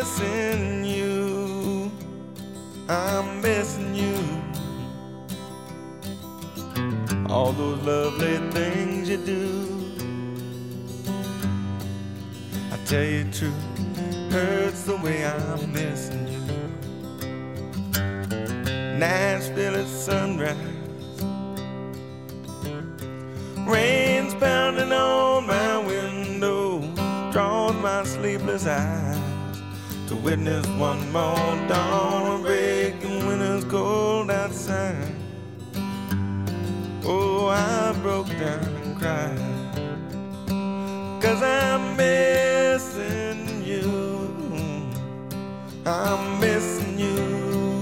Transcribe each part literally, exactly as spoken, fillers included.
missing you. I'm missing you. All those lovely things you do. I tell you the truth, hurts the way I'm missing you. Nashville at sunrise, rain's pounding on my window, draws my sleepless eyes to witness one more dawn of breaking winter's cold outside. Oh, I broke down and cried, 'cause I'm missing you. I'm missing you.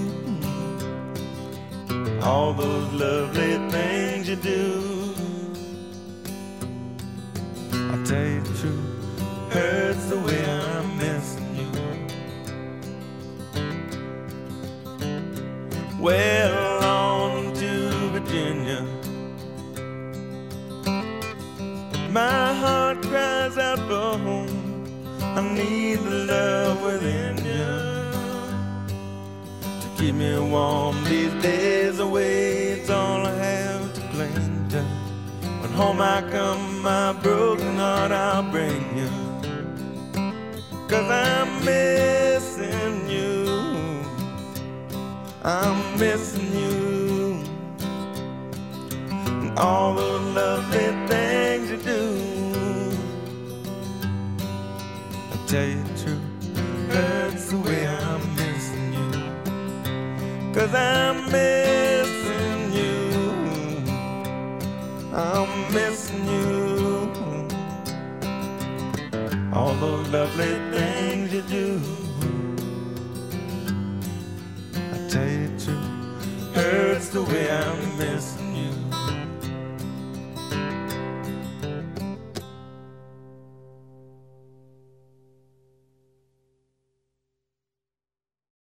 All those lovely things you do. I tell you the truth, hurts the way I'm missing you. Well, on to Virginia, my heart cries out for home. I need the love within you to keep me warm these days away. It's all I have to cling to. When home I come, my broken heart I'll bring you, 'cause I'm missing you. I'm missing you. And all those lovely things you do. I tell you the truth, hurts the way I'm missing you. 'Cause I'm missing you. I'm missing you. All those lovely things you do. I tell you the truth, hurts the way I'm missing you.